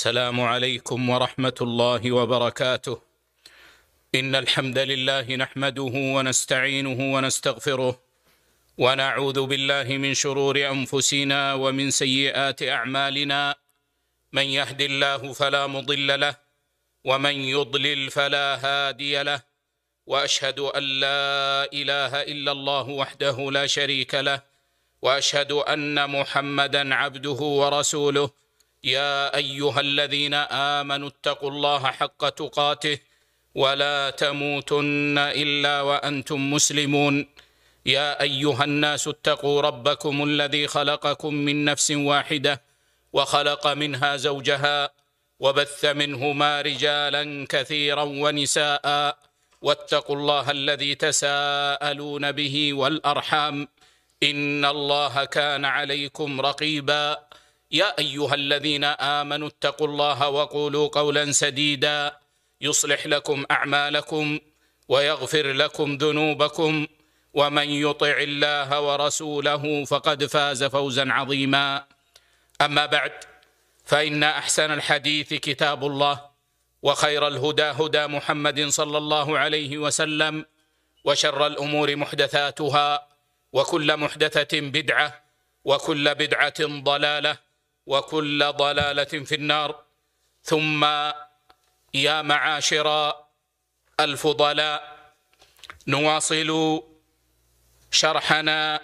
السلام عليكم ورحمة الله وبركاته. إن الحمد لله نحمده ونستعينه ونستغفره، ونعوذ بالله من شرور أنفسنا ومن سيئات أعمالنا. من يهد الله فلا مضل له، ومن يضلل فلا هادي له، وأشهد أن لا إله إلا الله وحده لا شريك له، وأشهد أن محمدًا عبده ورسوله. يا أيها الذين آمنوا اتقوا الله حق تقاته ولا تموتن إلا وأنتم مسلمون. يا أيها الناس اتقوا ربكم الذي خلقكم من نفس واحدة، وخلق منها زوجها، وبث منهما رجالا كثيرا ونساء، واتقوا الله الذي تساءلون به والأرحام، إن الله كان عليكم رقيبا. يا أيها الذين آمنوا اتقوا الله وقولوا قولا سديدا يصلح لكم أعمالكم ويغفر لكم ذنوبكم، ومن يطع الله ورسوله فقد فاز فوزا عظيما. أما بعد، فإن أحسن الحديث كتاب الله، وخير الهدى هدى محمد صلى الله عليه وسلم، وشر الأمور محدثاتها، وكل محدثة بدعة، وكل بدعة ضلالة، وكل ضلالة في النار. ثم يا معاشر الفضلاء، نواصل شرحنا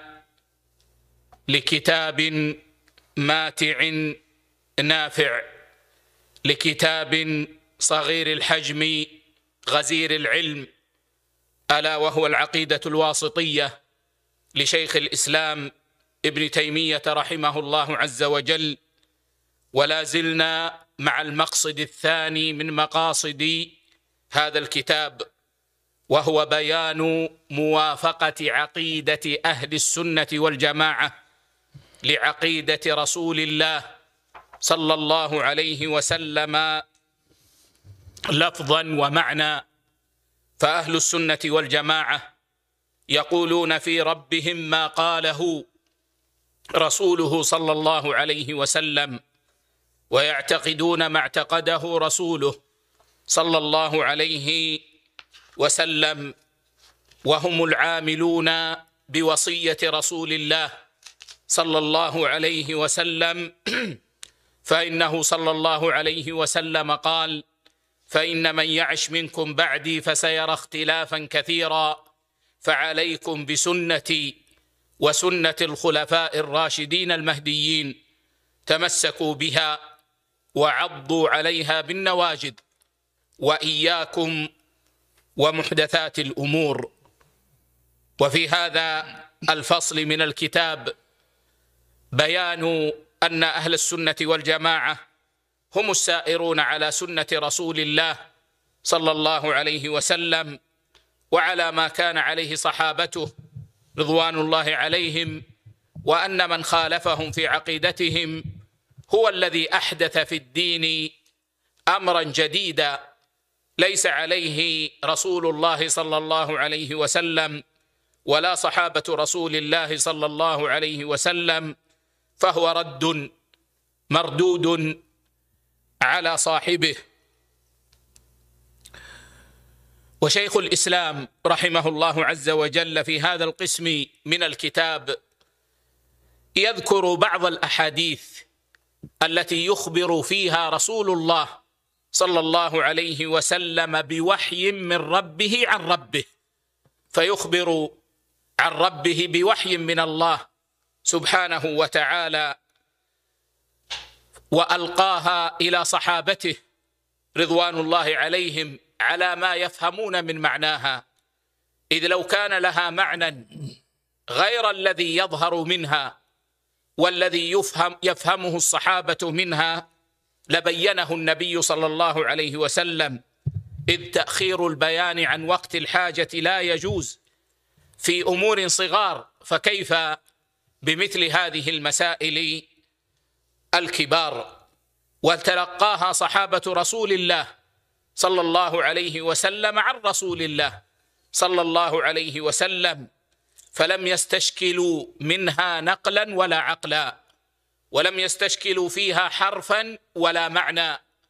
لكتاب ماتع نافع، لكتاب صغير الحجم غزير العلم، ألا وهو العقيدة الواسطية لشيخ الإسلام ابن تيمية رحمه الله عز وجل. ولا زلنا مع المقصد الثاني من مقاصد هذا الكتاب، وهو بيان موافقة عقيدة أهل السنة والجماعة لعقيدة رسول الله صلى الله عليه وسلم لفظا ومعنى. فأهل السنة والجماعة يقولون في ربهم ما قاله رسوله صلى الله عليه وسلم، ويعتقدون ما اعتقده رسوله صلى الله عليه وسلم، وهم العاملون بوصية رسول الله صلى الله عليه وسلم. فإنه صلى الله عليه وسلم قال: فإن من يعش منكم بعدي فسيرى اختلافا كثيرا، فعليكم بسنتي وسنة الخلفاء الراشدين المهديين، تمسكوا بها وعضوا عليها بالنواجذ، وإياكم ومحدثات الأمور. وفي هذا الفصل من الكتاب بيان أن أهل السنة والجماعة هم السائرون على سنة رسول الله صلى الله عليه وسلم، وعلى ما كان عليه صحابته رضوان الله عليهم، وأن من خالفهم في عقيدتهم هو الذي أحدث في الدين أمرا جديدا ليس عليه رسول الله صلى الله عليه وسلم ولا صحابة رسول الله صلى الله عليه وسلم، فهو رد مردود على صاحبه. وشيخ الإسلام رحمه الله عز وجل في هذا القسم من الكتاب يذكر بعض الأحاديث التي يخبر فيها رسول الله صلى الله عليه وسلم بوحي من ربه عن ربه، فيخبر عن ربه بوحي من الله سبحانه وتعالى، وألقاها إلى صحابته رضوان الله عليهم على ما يفهمون من معناها، إذ لو كان لها معنى غير الذي يظهر منها والذي يفهمه الصحابة منها لبينه النبي صلى الله عليه وسلم، إذ تأخير البيان عن وقت الحاجة لا يجوز في أمور صغار، فكيف بمثل هذه المسائل الكبار؟ وتلقاها صحابة رسول الله صلى الله عليه وسلم عن رسول الله صلى الله عليه وسلم، فلم يستشكلوا منها نقلا ولا عقلا، ولم يستشكلوا فيها حرفا ولا معنى،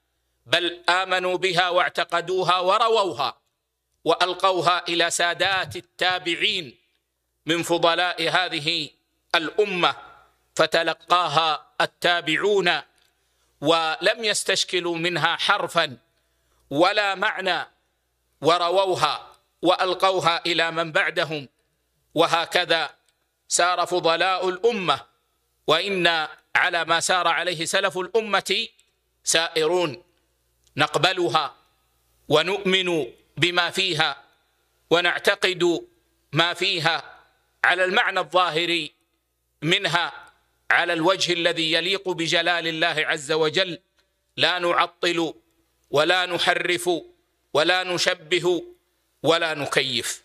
بل آمنوا بها واعتقدوها ورووها وألقوها إلى سادات التابعين من فضلاء هذه الأمة، فتلقاها التابعون ولم يستشكلوا منها حرفا ولا معنى، ورووها وألقوها إلى من بعدهم. وهكذا سار فضلاء الأمة، وإنا على ما سار عليه سلف الأمة سائرون، نقبلها ونؤمن بما فيها ونعتقد ما فيها على المعنى الظاهري منها على الوجه الذي يليق بجلال الله عز وجل، لا نعطل ولا نحرف ولا نشبه ولا نكيف.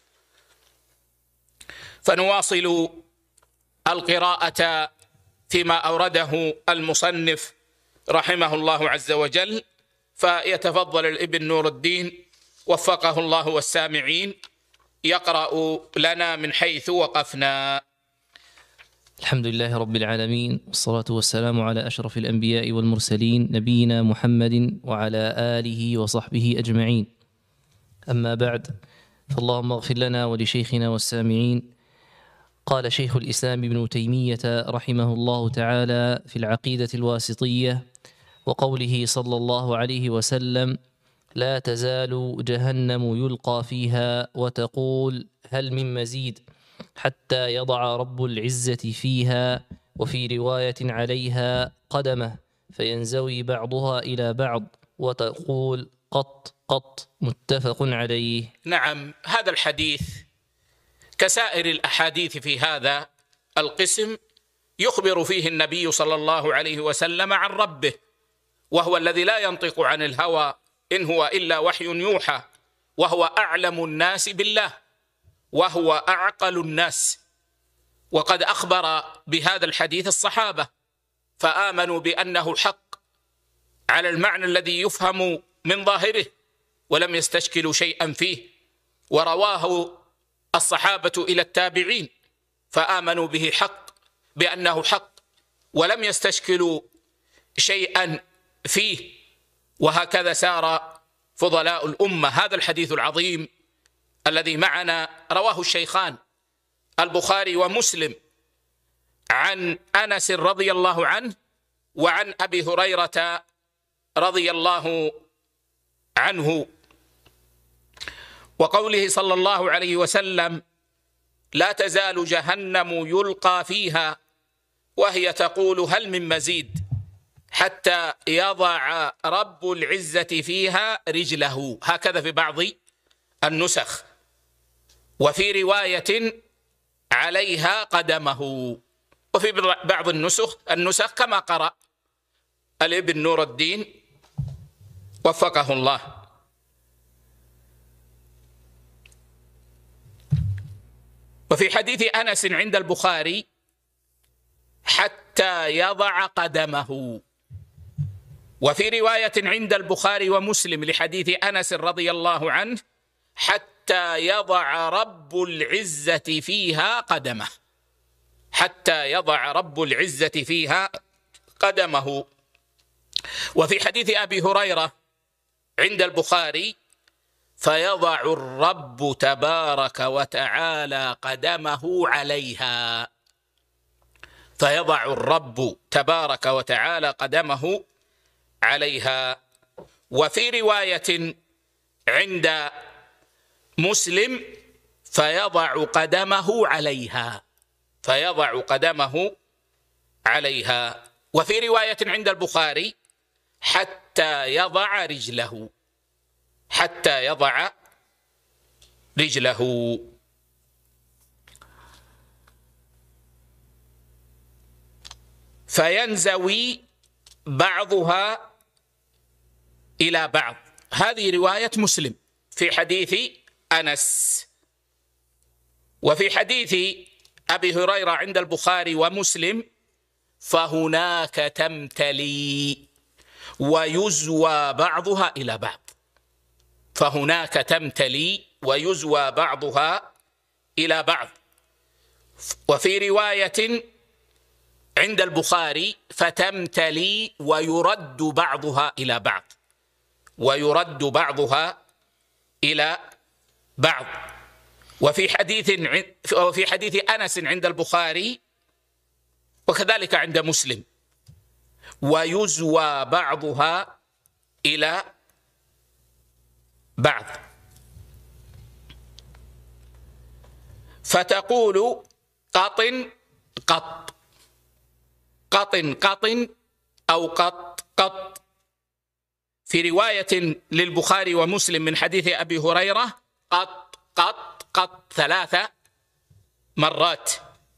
فنواصل القراءة فيما أورده المصنف رحمه الله عز وجل، فيتفضل الابن نور الدين وفقه الله والسامعين يقرأ لنا من حيث وقفنا. الحمد لله رب العالمين، والصلاة والسلام على أشرف الأنبياء والمرسلين نبينا محمد وعلى آله وصحبه أجمعين. أما بعد، فاللهم اغفر لنا ولشيخنا والسامعين. قال شيخ الإسلام ابن تيمية رحمه الله تعالى في العقيدة الواسطية وقوله صلى الله عليه وسلم: لا تزال جهنم يلقى فيها وتقول هل من مزيد حتى يضع رب العزة فيها، وفي رواية عليها قدمه فينزوي بعضها إلى بعض وتقول قط قط، متفق عليه. نعم، هذا الحديث كسائر الأحاديث في هذا القسم يخبر فيه النبي صلى الله عليه وسلم عن ربه، وهو الذي لا ينطق عن الهوى إن هو إلا وحي يوحى، وهو أعلم الناس بالله وهو أعقل الناس. وقد أخبر بهذا الحديث الصحابة فآمنوا بأنه حق على المعنى الذي يفهم من ظاهره ولم يستشكلوا شيئا فيه، ورواه الصحابة إلى التابعين فآمنوا به حق بأنه حق ولم يستشكلوا شيئا فيه. وهكذا سار فضلاء الأمة. هذا الحديث العظيم الذي معنا رواه الشيخان البخاري ومسلم عن أنس رضي الله عنه وعن أبي هريرة رضي الله عنه، وقوله صلى الله عليه وسلم: لا تزال جهنم يلقى فيها وهي تقول هل من مزيد حتى يضع رب العزة فيها رجله. هكذا في بعض النسخ، وفي رواية عليها قدمه، وفي بعض النسخ كما قرأ الابن نور الدين وفقه الله. وفي حديث أنس عند البخاري: حتى يضع قدمه. وفي رواية عند البخاري ومسلم لحديث أنس رضي الله عنه: حتى يضع رب العزة فيها قدمه. حتى يضع رب العزة فيها قدمه. وفي حديث أبي هريرة عند البخاري: فيضع الرب تبارك وتعالى قدمه عليها. فيضع الرب تبارك وتعالى قدمه عليها. وفي رواية عند مسلم: فيضع قدمه عليها. فيضع قدمه عليها. وفي رواية عند البخاري: حتى يضع رجله. حتى يضع رجله. فينزوي بعضها إلى بعض. هذه رواية مسلم في حديث أنس. وفي حديث أبي هريرة عند البخاري ومسلم: فهناك تمتلي ويزوى بعضها إلى بعض. فهناك تمتلي ويزوى بعضها إلى بعض. وفي رواية عند البخاري: فتمتلي ويرد بعضها إلى بعض. ويرد بعضها إلى بعض. وفي حديث أنس عند البخاري وكذلك عند مسلم: ويزوى بعضها إلى بعض. فتقول قطن قط، قطن قطن، أو قط قط. في رواية للبخاري ومسلم من حديث أبي هريرة: قط قط قط 3 مرات.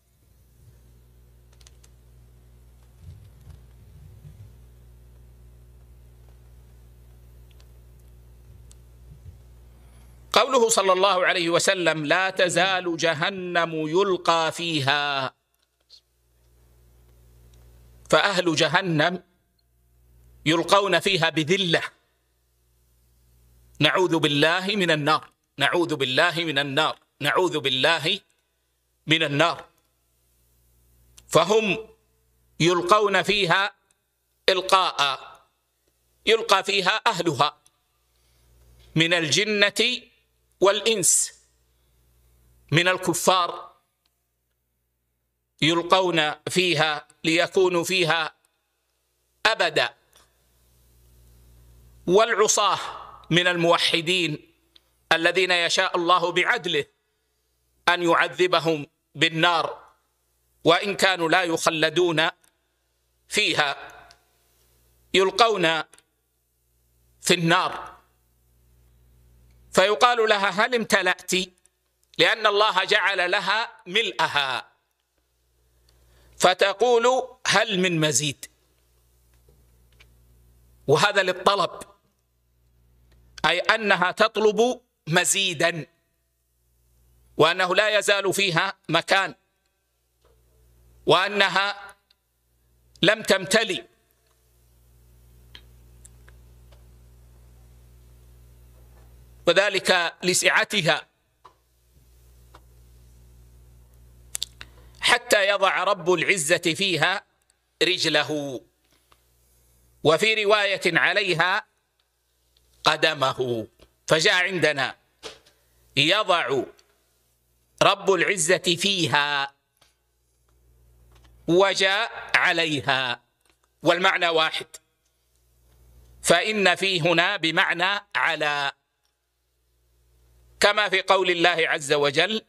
قوله صلى الله عليه وسلم: لا تزال جهنم يلقى فيها، فأهل جهنم يلقون فيها بذلة، نعوذ بالله من النار، نعوذ بالله من النار، نعوذ بالله من النار. فهم يلقون فيها إلقاء، يلقى فيها أهلها من الجنة والإنس، من الكفار يلقون فيها ليكونوا فيها أبدا، والعصاة من الموحدين الذين يشاء الله بعدله أن يعذبهم بالنار وإن كانوا لا يخلدون فيها، يلقون في النار. فيقال لها: هل امتلأت؟ لأن الله جعل لها ملأها. فتقول: هل من مزيد؟ وهذا للطلب، أي أنها تطلب مزيدا، وأنه لا يزال فيها مكان، وأنها لم تمتلئ. وذلك لسعتها، حتى يضع رب العزة فيها رجله. وفي رواية عليها قدمه. فجاء عندنا: يضع رب العزة فيها، وجاء عليها، والمعنى واحد. فإن في هنا بمعنى على، كما في قول الله عز وجل: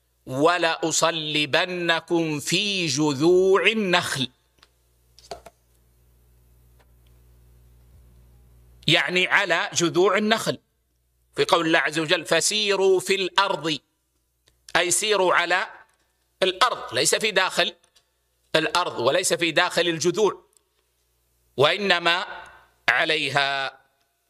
ولأصلبنكم في جذوع النخل، يعني على جذوع النخل. في قول الله عز وجل: فسيروا في الأرض، أي سيروا على الأرض، ليس في داخل الأرض وليس في داخل الجذوع، وإنما عليها.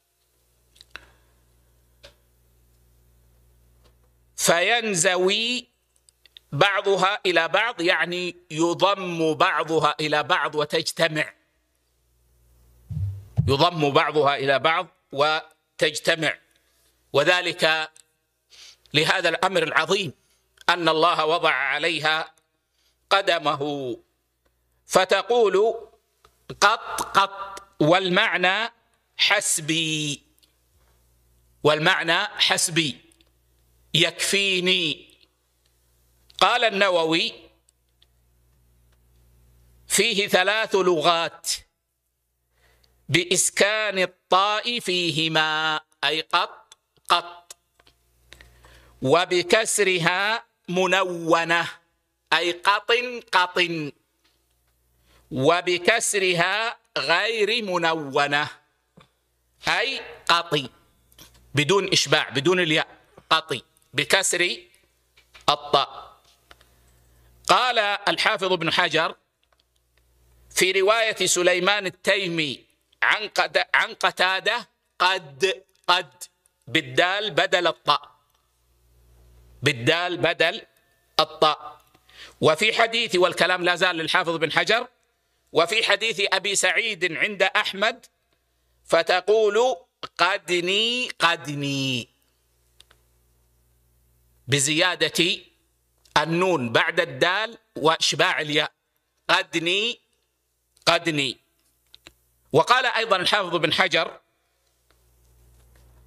فينزوي بعضها إلى بعض، يعني يضم بعضها إلى بعض وتجتمع، يضم بعضها إلى بعض وتجتمع. وذلك لهذا الأمر العظيم أن الله وضع عليها قدمه. فتقول: قط قط، والمعنى حسبي، والمعنى حسبي، يكفيني. قال النووي: فيه 3 لغات بإسكان الطاء فيهما، أي قط قط، وبكسرها منونة، أي قطن قطن، وبكسرها غير منونة، أي قطي، بدون إشباع، بدون الياء، قطي بكسر الطاء. قال الحافظ ابن حجر في رواية سليمان التيمي عن قتادة: قد بالدال بدل الطاء، بالدال بدل الطاء. وفي حديث، والكلام لا زال للحافظ بن حجر، وفي حديث أبي سعيد عند أحمد: فتقول قدني قدني، بزيادة النون بعد الدال وإشباع الياء، قدني قدني. وقال أيضا الحافظ بن حجر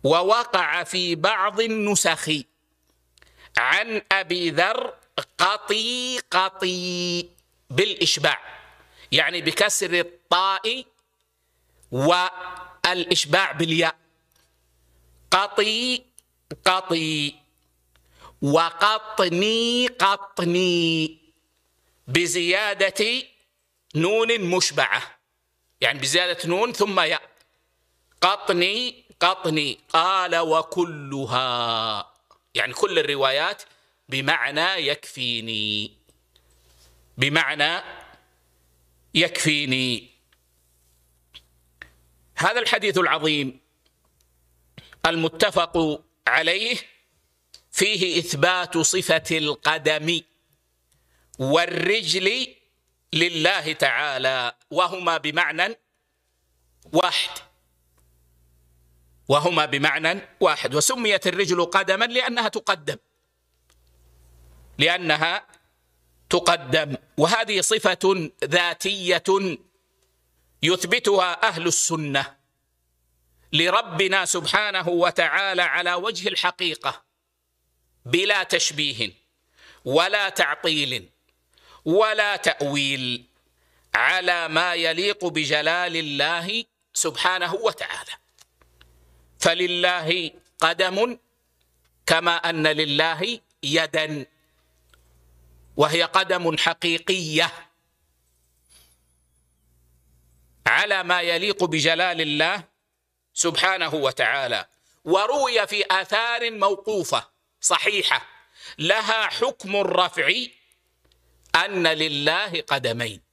ووقع في بعض النسخ عن أبي ذر قطي قطي بالإشباع، يعني بكسر الطاء والإشباع بالياء، قطي قطي. وقطني قطني بزيادة نون مشبعة، يعني بزيادة نون ثم ياء، قطني قطني. قال وكلها، يعني كل الروايات بمعنى يكفيني، بمعنى يكفيني. هذا الحديث العظيم المتفق عليه فيه إثبات صفة القدم والرجل لله تعالى، وهما بمعنى واحد، وهما بمعنى واحد. وسميت الرجل قدما لأنها تقدم، لأنها تقدم. وهذه صفة ذاتية يثبتها أهل السنة لربنا سبحانه وتعالى على وجه الحقيقة، بلا تشبيه ولا تعطيل ولا تأويل، على ما يليق بجلال الله سبحانه وتعالى. فلله قدم كما أن لله يدا، وهي قدم حقيقية على ما يليق بجلال الله سبحانه وتعالى. وروي في آثار موقوفة صحيحة لها حكم الرفع أن لله قدمين،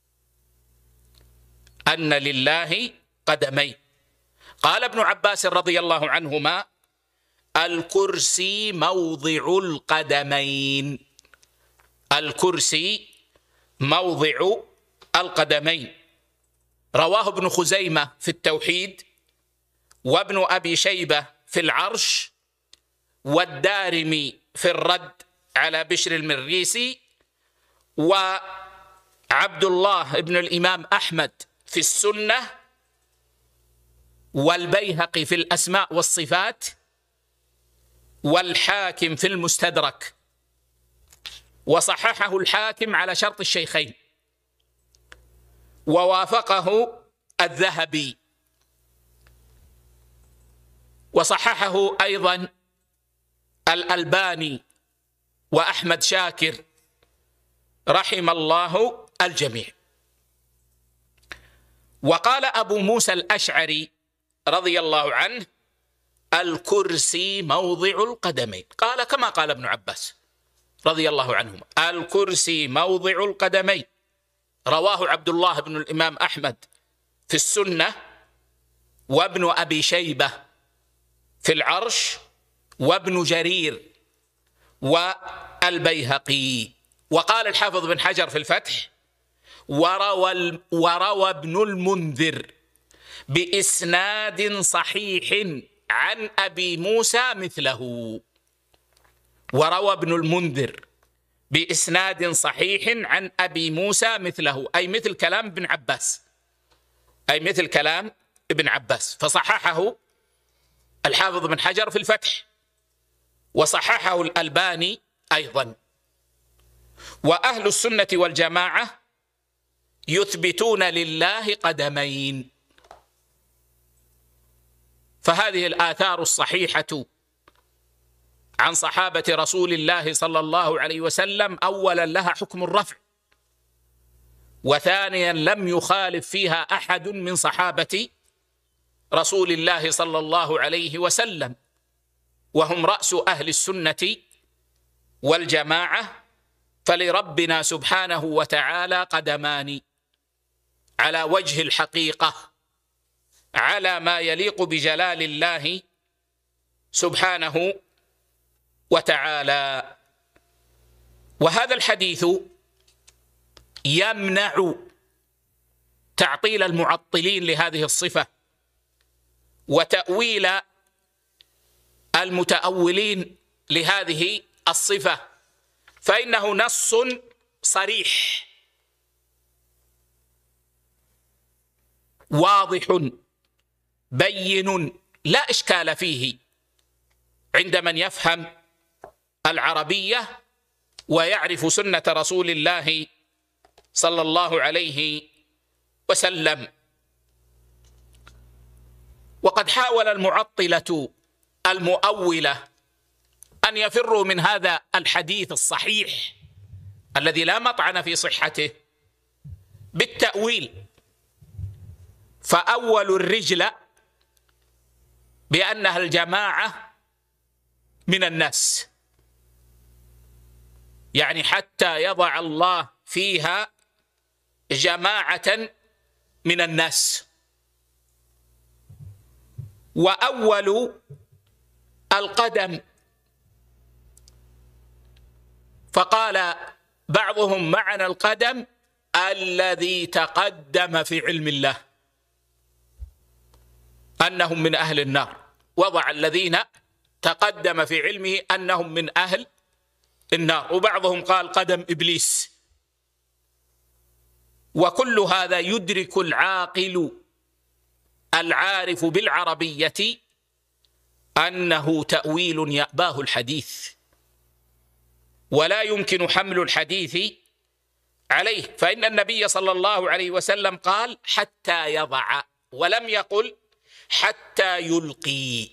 أن لله قدمين. قال ابن عباس رضي الله عنهما: الكرسي موضع القدمين، الكرسي موضع القدمين. رواه ابن خزيمة في التوحيد، وابن أبي شيبة في العرش، والدارمي في الرد على بشر المريسي، وعبد الله بن الإمام أحمد في السنة، والبيهقي في الأسماء والصفات، والحاكم في المستدرك، وصححه الحاكم على شرط الشيخين، ووافقه الذهبي، وصححه أيضا الألباني وأحمد شاكر رحم الله الجميع. وقال أبو موسى الأشعري رضي الله عنه: الكرسي موضع القدمين. قال كما قال ابن عباس رضي الله عنهما: الكرسي موضع القدمين. رواه عبد الله بن الإمام أحمد في السنة، وابن أبي شيبة في العرش، وابن جرير، والبيهقي. وقال الحافظ بن حجر في الفتح: وروى ابن المنذر بإسناد صحيح عن أبي موسى مثله. وروى ابن المنذر بإسناد صحيح عن أبي موسى مثله، أي مثل كلام ابن عباس، أي مثل كلام ابن عباس. فصححه الحافظ بن حجر في الفتح، وصححه الألباني أيضا. وأهل السنة والجماعة يثبتون لله قدمين. فهذه الآثار الصحيحة عن صحابة رسول الله صلى الله عليه وسلم أولا لها حكم الرفع، وثانيا لم يخالف فيها أحد من صحابة رسول الله صلى الله عليه وسلم، وهم رأس أهل السنة والجماعة. فلربنا سبحانه وتعالى قدمان على وجه الحقيقة، على ما يليق بجلال الله سبحانه وتعالى. وهذا الحديث يمنع تعطيل المعطلين لهذه الصفة وتأويل المتأولين لهذه الصفة، فإنه نص صريح واضح بين لا إشكال فيه عند من يفهم العربية ويعرف سنة رسول الله صلى الله عليه وسلم. وقد حاول المعطلة المؤولة أن يفروا من هذا الحديث الصحيح الذي لا مطعن في صحته بالتأويل، فأولوا الرجل بأنها الجماعة من الناس، يعني حتى يضع الله فيها جماعة من الناس. وأولوا القدم، فقال بعضهم معنى القدم الذي تقدم في علم الله أنهم من أهل النار، وضع الذين تقدم في علمه أنهم من أهل النار. وبعضهم قال قدم إبليس. وكل هذا يدرك العاقل العارف بالعربية أنه تأويل يأباه الحديث، ولا يمكن حمل الحديث عليه. فإن النبي صلى الله عليه وسلم قال حتى يضع، ولم يقل حتى يلقي،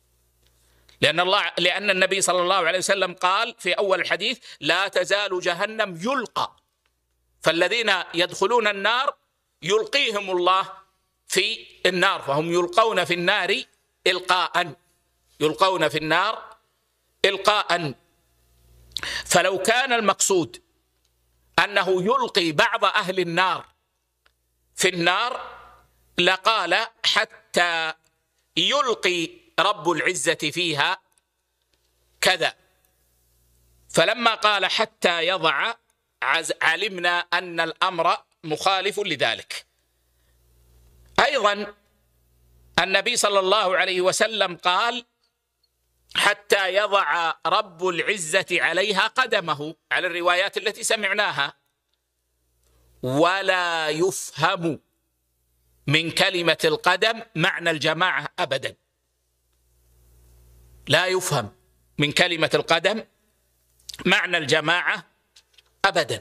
لأن النبي صلى الله عليه وسلم قال في أول الحديث لا تزال جهنم يلقى، فالذين يدخلون النار يلقيهم الله في النار، فهم يلقون في النار إلقاء، يلقون في النار إلقاء. فلو كان المقصود أنه يلقي بعض أهل النار في النار لقال حتى يلقي رب العزة فيها كذا. فلما قال حتى يضع علمنا أن الأمر مخالف لذلك. أيضا النبي صلى الله عليه وسلم قال حتى يضع رب العزة عليها قدمه، على الروايات التي سمعناها. ولا يفهم من كلمة القدم معنى الجماعة أبدا، لا يفهم من كلمة القدم معنى الجماعة أبدا.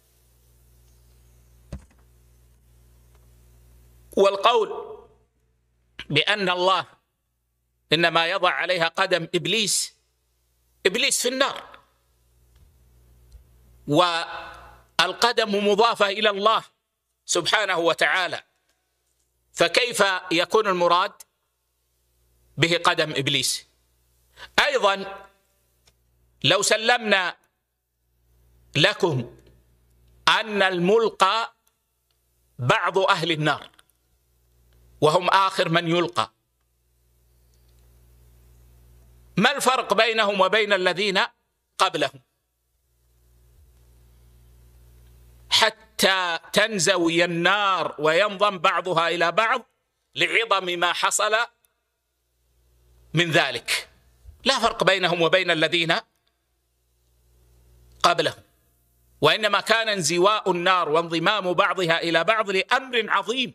والقول بأن الله إنما يضع عليها قدم إبليس في النار، والقدم مضافة إلى الله سبحانه وتعالى، فكيف يكون المراد به قدم إبليس؟ أيضا لو سلمنا لكم أن الملقى بعض أهل النار وهم آخر من يلقى، ما الفرق بينهم وبين الذين قبلهم؟ حتى تنزوي النار وينضم بعضها إلى بعض لعظم ما حصل من ذلك. لا فرق بينهم وبين الذين قبلهم، وإنما كان انزواء النار وانضمام بعضها إلى بعض لأمر عظيم.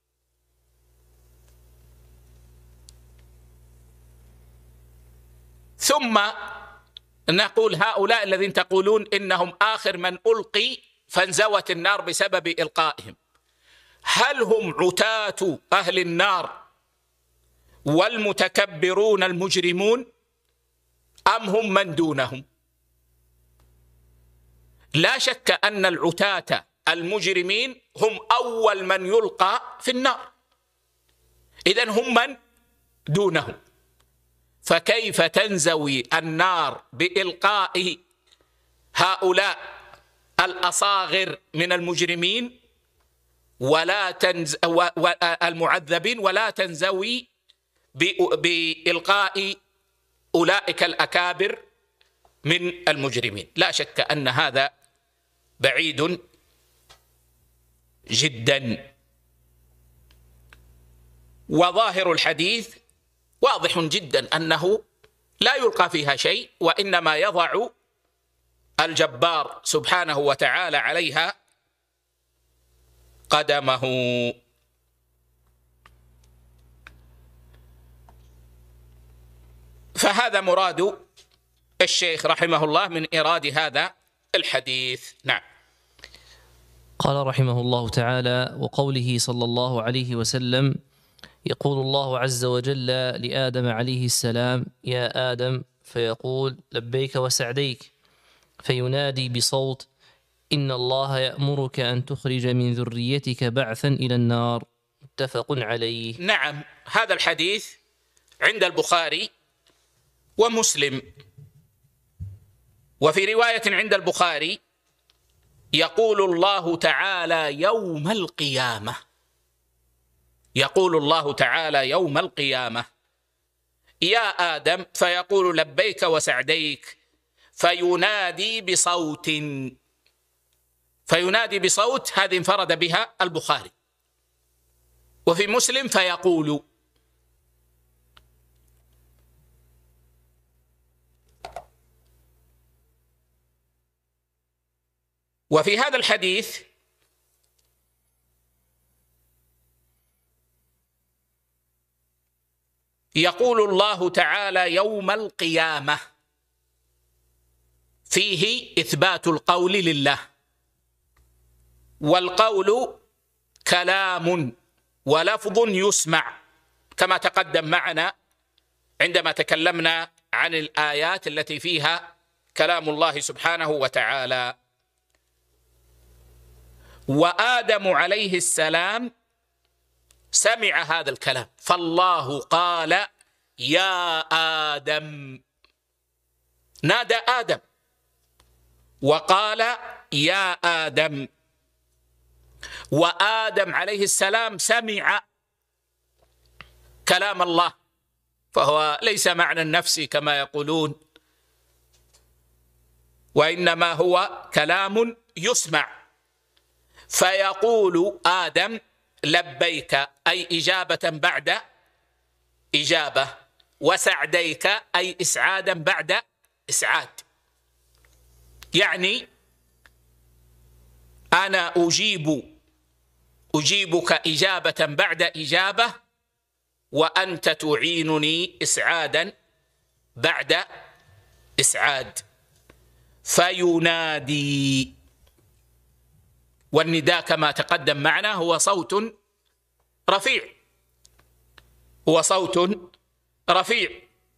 ثم نقول هؤلاء الذين تقولون إنهم آخر من ألقي فانزوت النار بسبب إلقائهم، هل هم عتاة أهل النار والمتكبرون المجرمون أم هم من دونهم؟ لا شك أن العتاة المجرمين هم أول من يلقى في النار، إذن هم من دونهم. فكيف تنزوي النار بإلقاء هؤلاء الأصاغر من المجرمين المعذبين، ولا تنزوي بإلقاء أولئك الأكابر من المجرمين؟ لا شك أن هذا بعيد جدا. وظاهر الحديث واضح جدا أنه لا يلقى فيها شيء، وإنما يضع الجبار سبحانه وتعالى عليها قدمه. فهذا مراد الشيخ رحمه الله من إيراد هذا الحديث. نعم. قال رحمه الله تعالى: وقوله صلى الله عليه وسلم: يقول الله عز وجل لآدم عليه السلام: يا آدم، فيقول: لبيك وسعديك، فينادي بصوت: إن الله يأمرك أن تخرج من ذريتك بعثا إلى النار. متفق عليه. نعم، هذا الحديث عند البخاري ومسلم. وفي رواية عند البخاري: يقول الله تعالى يوم القيامة، يقول الله تعالى يوم القيامة: يا آدم، فيقول: لبيك وسعديك، فينادي بصوت. فينادي بصوت هذه انفرد بها البخاري. وفي مسلم: فيقول. وفي هذا الحديث يقول الله تعالى يوم القيامة، فيه إثبات القول لله، والقول كلام ولفظ يسمع، كما تقدم معنا عندما تكلمنا عن الآيات التي فيها كلام الله سبحانه وتعالى. وآدم عليه السلام سمع هذا الكلام، فالله قال: يا آدم، نادى آدم وقال: يا آدم. وآدم عليه السلام سمع كلام الله، فهو ليس معنى نفسي كما يقولون، وإنما هو كلام يسمع. فيقول آدم: لبيك، أي إجابة بعد إجابة، وسعديك، أي إسعادا بعد إسعاد. يعني أنا أجيبك إجابة بعد إجابة، وأنت تعينني إسعادا بعد إسعاد. فينادي، والنداء كما تقدم معنا هو صوت رفيع، هو صوت رفيع.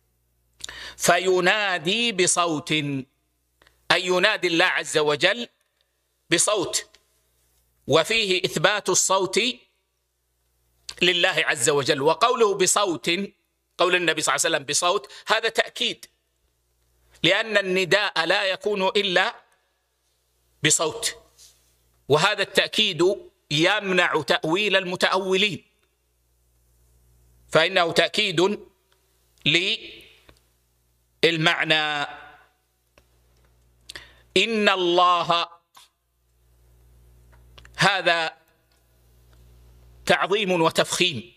فينادي بصوت، أي ينادي الله عز وجل بصوت، وفيه إثبات الصوت لله عز وجل. وقوله بصوت، قول النبي صلى الله عليه وسلم بصوت، هذا تأكيد، لأن النداء لا يكون إلا بصوت، وهذا التأكيد يمنع تأويل المتأولين، فإنه تأكيد للمعنى. إن الله، هذا تعظيم وتفخيم.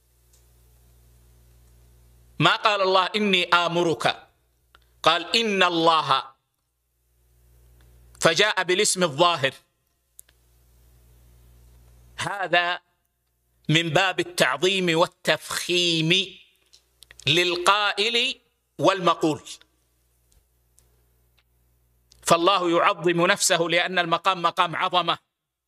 ما قال الله إني آمرك، قال إن الله، فجاء بالاسم الظاهر. هذا من باب التعظيم والتفخيم للقائل والمقول. فالله يعظم نفسه لأن المقام مقام عظمة،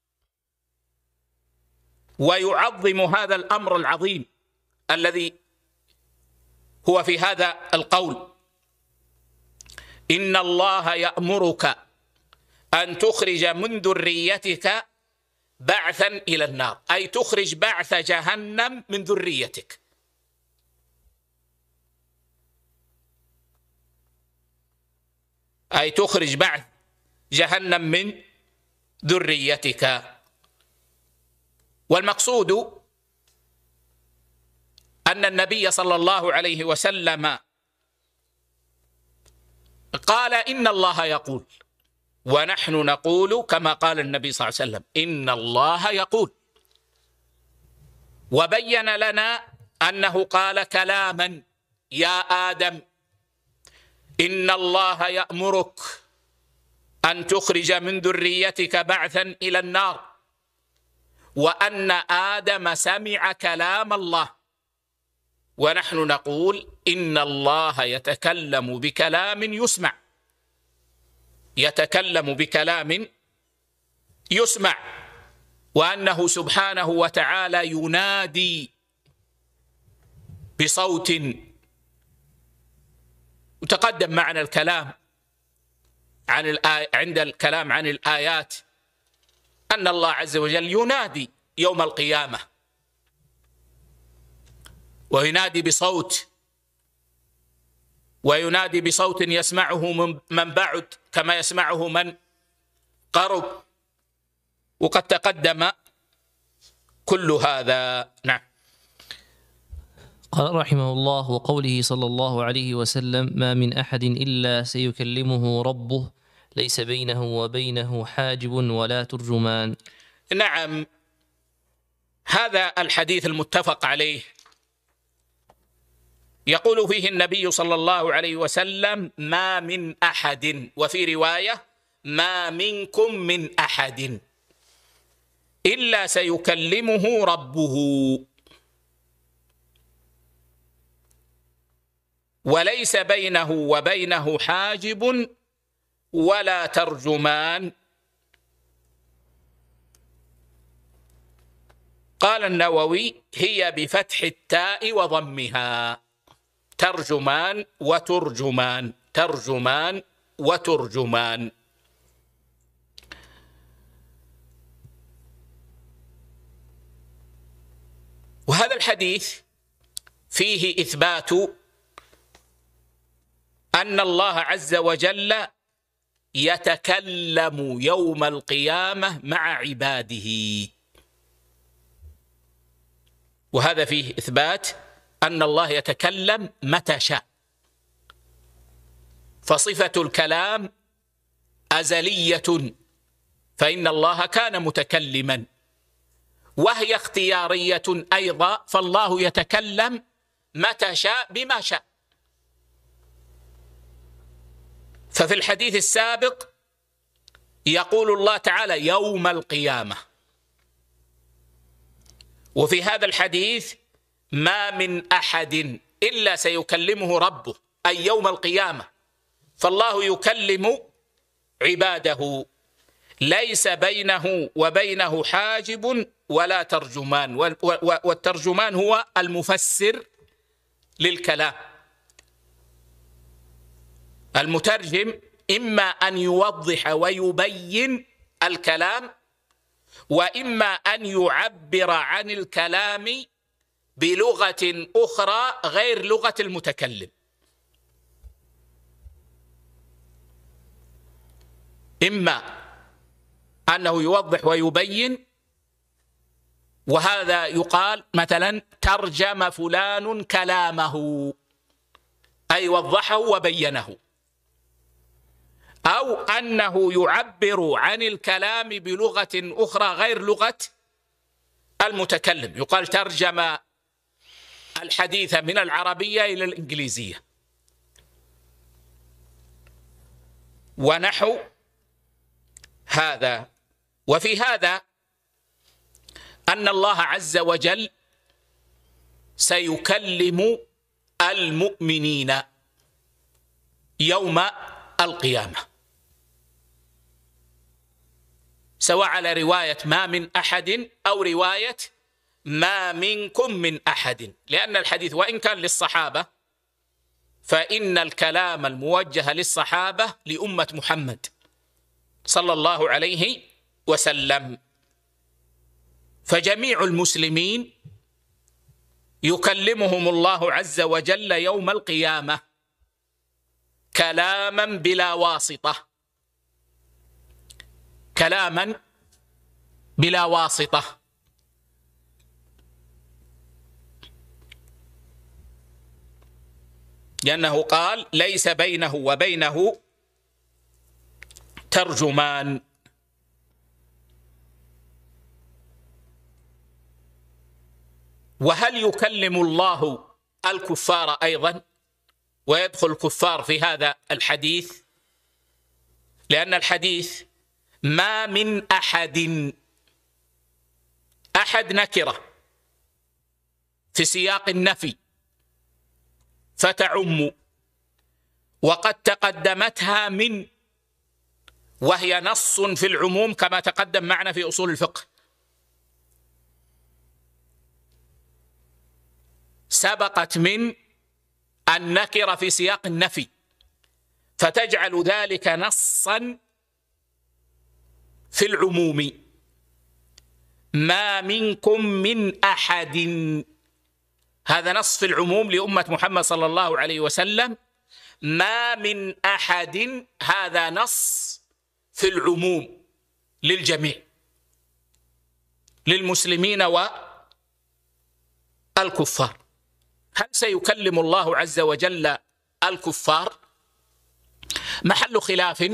ويعظم هذا الأمر العظيم الذي هو في هذا القول: إن الله يأمرك أن تخرج من ذريتك بعثا إلى النار، أي تخرج بعث جهنم من ذريتك. أي تخرج بعث جهنم من ذريتك. والمقصود أن النبي صلى الله عليه وسلم قال إن الله يقول، ونحن نقول كما قال النبي صلى الله عليه وسلم: إن الله يقول. وبين لنا أنه قال كلاما: يا آدم، إن الله يأمرك أن تخرج من ذريتك بعثا إلى النار، وأن آدم سمع كلام الله، ونحن نقول إن الله يتكلم بكلام يسمع، يتكلم بكلام يسمع، وأنه سبحانه وتعالى ينادي بصوت. وتقدم معنا الكلام عند الكلام عن الآيات أن الله عز وجل ينادي يوم القيامة، وينادي بصوت، وينادي بصوت يسمعه من بعد كما يسمعه من قرب، وقد تقدم كل هذا. نعم. قال رحمه الله: وقوله صلى الله عليه وسلم: ما من أحد إلا سيكلمه ربه ليس بينه وبينه حاجب ولا ترجمان. نعم، هذا الحديث المتفق عليه يقول فيه النبي صلى الله عليه وسلم: ما من أحد، وفي رواية: ما منكم من أحد إلا سيكلمه ربه وليس بينه وبينه حاجب ولا ترجمان. قال النووي: هي بفتح التاء وضمها، ترجمان وترجمان، ترجمان وترجمان. وهذا الحديث فيه إثبات أن الله عز وجل يتكلم يوم القيامة مع عباده، وهذا فيه إثبات أن الله يتكلم متى شاء، فصفة الكلام أزلية، فإن الله كان متكلما، وهي اختيارية أيضا، فالله يتكلم متى شاء بما شاء. ففي الحديث السابق يقول الله تعالى يوم القيامة، وفي هذا الحديث ما من أحد إلا سيكلمه ربه، أي يوم القيامة، فالله يكلم عباده ليس بينه وبينه حاجب ولا ترجمان، والترجمان هو المفسر للكلام. المترجم إما أن يوضح ويبين الكلام، وإما أن يعبر عن الكلام بلغة أخرى غير لغة المتكلم. إما أنه يوضح ويبين، وهذا يقال مثلا ترجم فلان كلامه، أي وضحه وبينه، أو أنه يعبر عن الكلام بلغة أخرى غير لغة المتكلم، يقال ترجم الحديث من العربية إلى الإنجليزية، ونحو هذا. وفي هذا أن الله عز وجل سيكلم المؤمنين يوم القيامة، سواء على رواية ما من أحد أو رواية ما منكم من أحد، لأن الحديث وإن كان للصحابة فإن الكلام الموجه للصحابة لأمة محمد صلى الله عليه وسلم، فجميع المسلمين يكلمهم الله عز وجل يوم القيامة كلاما بلا واسطة، كلاما بلا واسطة. لأنه قال ليس بينه وبينه ترجمان. وهل يكلم الله الكفار أيضا، ويدخل الكفار في هذا الحديث؟ لأن الحديث ما من أحد، أحد نكرة في سياق النفي، فتعم، وقد تقدمتها من، وهي نص في العموم كما تقدم معنا في أصول الفقه. سبقت من النكرة في سياق النفي، فتجعل ذلك نصا في العموم. ما منكم من أحد، هذا نص في العموم لأمة محمد صلى الله عليه وسلم. ما من أحد، هذا نص في العموم للجميع، للمسلمين والكفار. هل سيكلم الله عز وجل الكفار؟ محل خلاف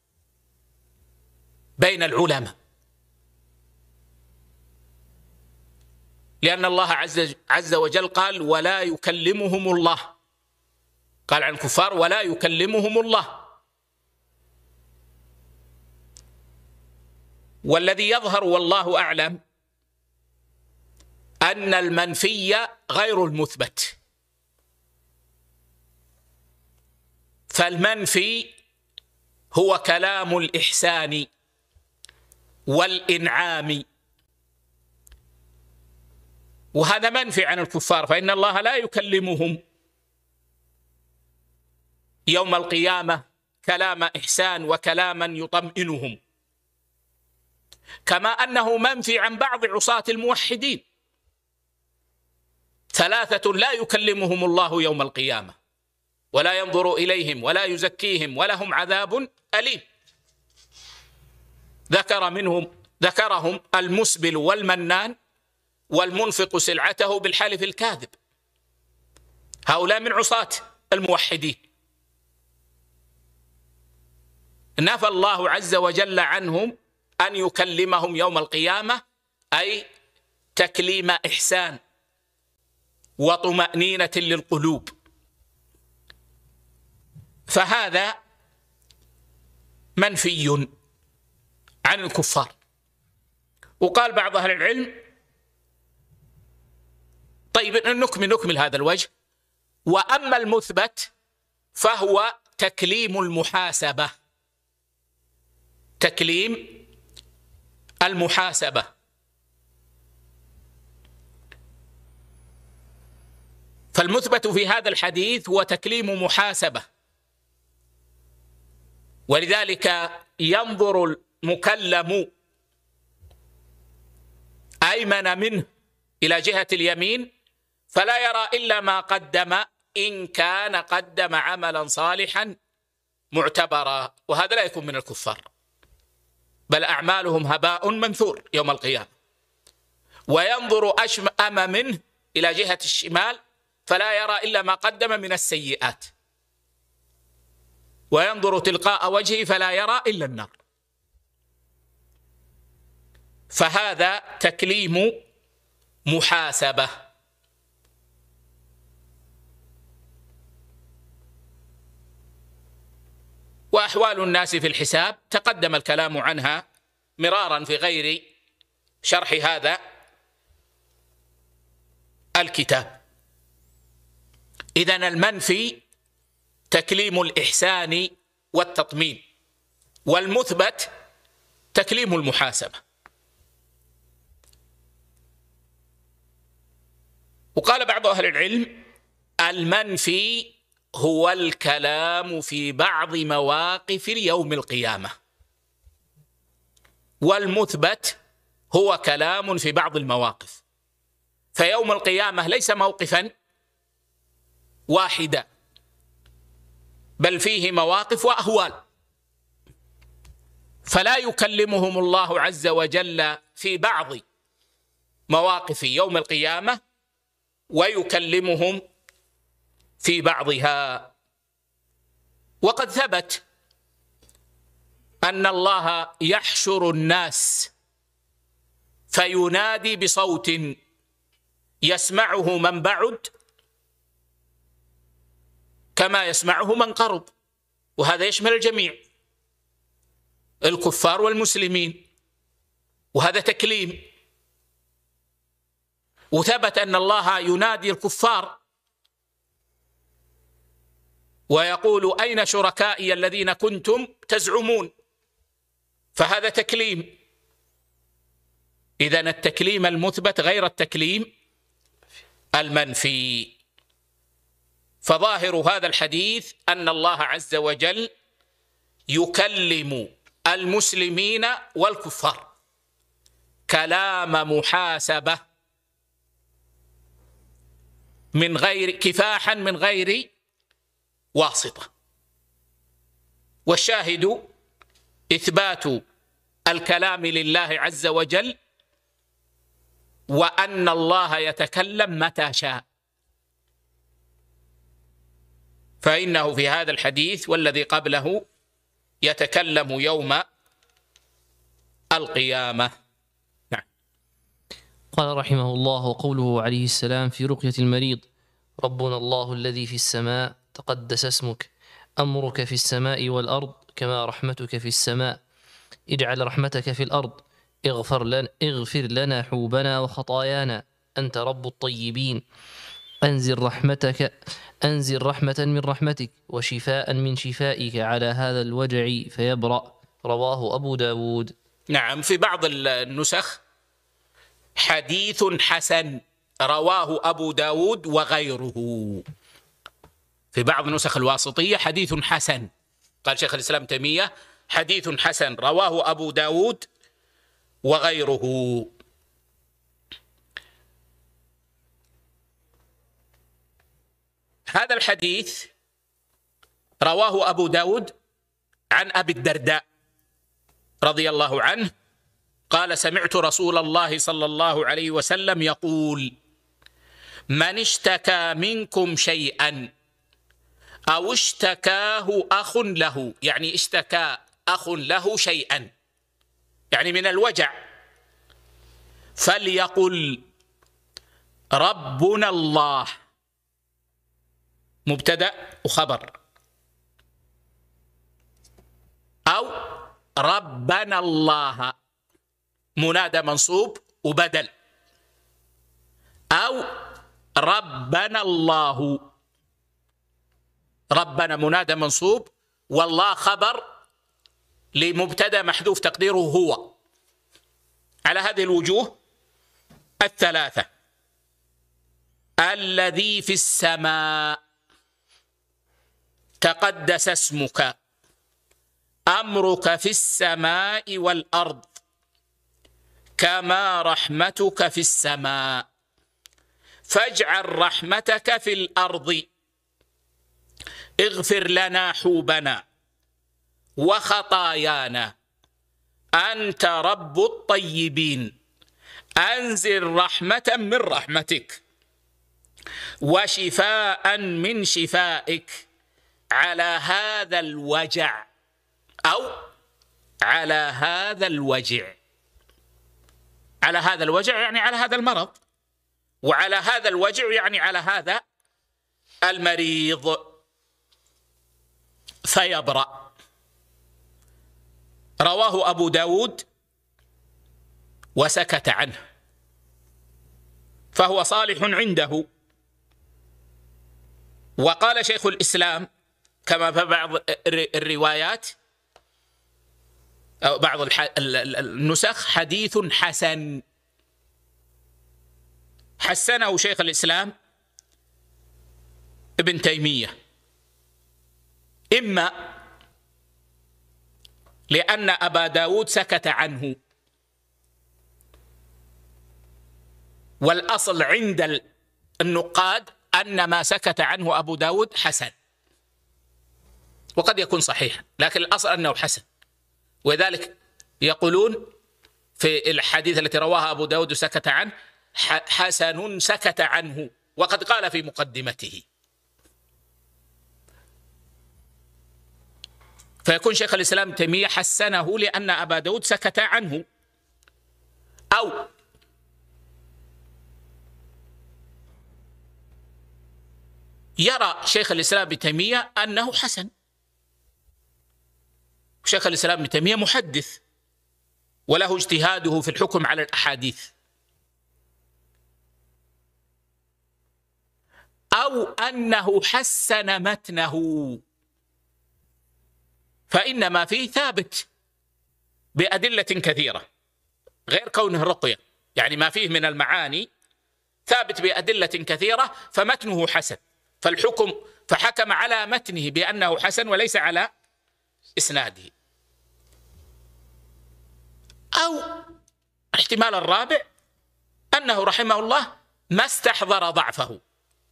بين العلماء، لأن الله عز وجل قال ولا يكلمهم الله، قال عن الكفار ولا يكلمهم الله. والذي يظهر والله أعلم أن المنفي غير المثبت، فالمنفي هو كلام الإحسان والإنعام، وهذا منفي عن الكفار، فإن الله لا يكلمهم يوم القيامة كلام إحسان وكلاما يطمئنهم، كما أنه منفي عن بعض عصاة الموحدين. 3 لا يكلمهم الله يوم القيامة ولا ينظر إليهم ولا يزكيهم ولهم عذاب أليم. ذكرهم المسبل والمنان والمنفق سلعته بالحلف الكاذب، هؤلاء من عصاة الموحدين. نفى الله عز وجل عنهم أن يكلمهم يوم القيامة، أي تكليم إحسان وطمأنينة للقلوب، فهذا منفي عن الكفار. وقال بعض أهل العلم، طيب نكمل هذا الوجه. وأما المثبت فهو تكليم المحاسبة، تكليم المحاسبة. فالمثبت في هذا الحديث هو تكليم محاسبة، ولذلك ينظر المكلم أيمن منه إلى جهة اليمين فلا يرى إلا ما قدم، إن كان قدم عملا صالحا معتبرا، وهذا لا يكون من الكفار، بل أعمالهم هباء منثور يوم القيامة. وينظر أمام منه إلى جهة الشمال فلا يرى إلا ما قدم من السيئات، وينظر تلقاء وجهه فلا يرى إلا النار. فهذا تكليم محاسبة. وأحوال الناس في الحساب تقدم الكلام عنها مرارا في غير شرح هذا الكتاب. إذن المنفي تكليم الإحسان والتطمين، والمثبت تكليم المحاسبة. وقال بعض أهل العلم المنفي هو الكلام في بعض مواقف يوم القيامة، والمثبت هو كلام في بعض المواقف. فيوم القيامة ليس موقفا واحدا، بل فيه مواقف وأهوال، فلا يكلمهم الله عز وجل في بعض مواقف يوم القيامة ويكلمهم في بعضها. وقد ثبت أن الله يحشر الناس فينادي بصوت يسمعه من بعد كما يسمعه من قرب، وهذا يشمل الجميع، الكفار والمسلمين، وهذا تكليم. وثبت أن الله ينادي الكفار ويقول أين شركائي الذين كنتم تزعمون؟ فهذا تكليم. إذن التكليم المثبت غير التكليم المنفي. فظاهر هذا الحديث أن الله عز وجل يكلم المسلمين والكفار كلام محاسبة من غير كفاحا، من غير واسطة. والشاهد إثبات الكلام لله عز وجل، وأن الله يتكلم متى شاء. فإنه في هذا الحديث والذي قبله يتكلم يوم القيامة. نعم. قال رحمه الله: وقوله عليه السلام في رقية المريض: ربنا الله الذي في السماء تقدس اسمك، أمرك في السماء والأرض كما رحمتك في السماء، اجعل رحمتك في الأرض، اغفر لنا حوبنا وخطايانا، أنت رب الطيبين، أنزل رحمة من رحمتك وشفاء من شفائك على هذا الوجع فيبرأ. رواه أبو داود. نعم. في بعض النسخ حديث حسن رواه أبو داود وغيره. في بعض النسخ الواسطية حديث حسن، قال شيخ الإسلام تيمية حديث حسن رواه أبو داود وغيره. هذا الحديث رواه أبو داود عن أبي الدرداء رضي الله عنه قال: سمعت رسول الله صلى الله عليه وسلم يقول: من اشتكى منكم شيئا أو اشتكاه أخ له، يعني اشتكى أخ له شيئا يعني من الوجع، فليقل ربنا الله، مبتدأ وخبر، أو ربنا الله منادى منصوب وبدل، أو ربنا الله، ربنا منادى منصوب والله خبر لمبتدأ محذوف تقديره هو. على هذه الوجوه الثلاثة: الذي في السماء تقدس اسمك، أمرك في السماء والأرض كما رحمتك في السماء، فاجعل رحمتك في الأرض، اغفر لنا حوبنا وخطايانا، أنت رب الطيبين، أنزل رحمة من رحمتك وشفاء من شفائك على هذا الوجع، أو على هذا الوجع. على هذا الوجع يعني على هذا المرض، وعلى هذا الوجع يعني على هذا المريض، فيبرأ. رواه أبو داود وسكت عنه، فهو صالح عنده. وقال شيخ الإسلام كما في بعض الروايات أو بعض النسخ حديث حسن، حسنه شيخ الإسلام ابن تيمية، إما لأن أبا داود سكت عنه، والأصل عند النقاد أن ما سكت عنه أبو داود حسن، وقد يكون صحيحا، لكن الأصل أنه حسن. وذلك يقولون في الحديث التي رواها أبو داود سكت عنه حسن سكت عنه، وقد قال في مقدمته. فيكون شيخ الإسلام تيمية حسنه لأن أبا داود سكت عنه، أو يرى شيخ الإسلام ابن تيمية أنه حسن. شيخ الإسلام ابن تيمية محدث وله اجتهاده في الحكم على الأحاديث. أو أنه حسن متنه، فإن ما فيه ثابت بأدلة كثيرة غير كونه رقية، يعني ما فيه من المعاني ثابت بأدلة كثيرة فمتنه حسن، فحكم على متنه بأنه حسن وليس على إسناده. أو الاحتمال الرابع أنه رحمه الله ما استحضر ضعفه،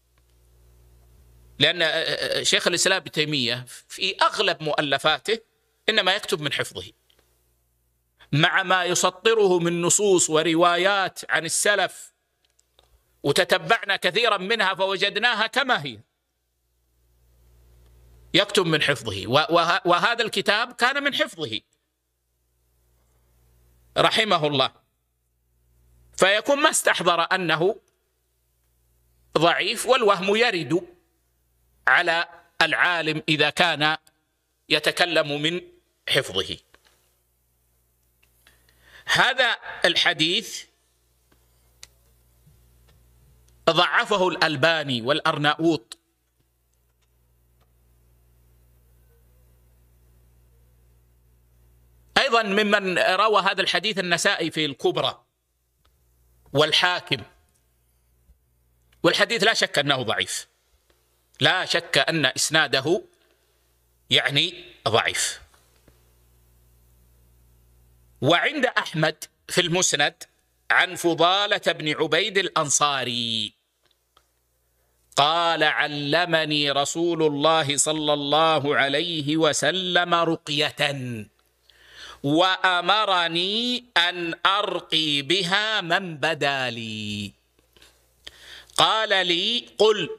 لأن شيخ الإسلام ابن تيمية في أغلب مؤلفاته إنما يكتب من حفظه، مع ما يسطره من نصوص وروايات عن السلف، وتتبعنا كثيرا منها فوجدناها كما هي، يكتب من حفظه، وهذا الكتاب كان من حفظه رحمه الله، فيكون ما استحضر أنه ضعيف، والوهم يرد على العالم إذا كان يتكلم من حفظه. هذا الحديث ضعفه الألباني والأرناؤوط، أيضا ممن روى هذا الحديث النسائي في الكبرى والحاكم، والحديث لا شك أنه ضعيف، لا شك أن إسناده يعني ضعيف. وعند أحمد في المسند عن فضالة بن عبيد الأنصاري قال: علمني رسول الله صلى الله عليه وسلم رقية وأمرني أن أرقي بها من بدا لي. قال لي: قل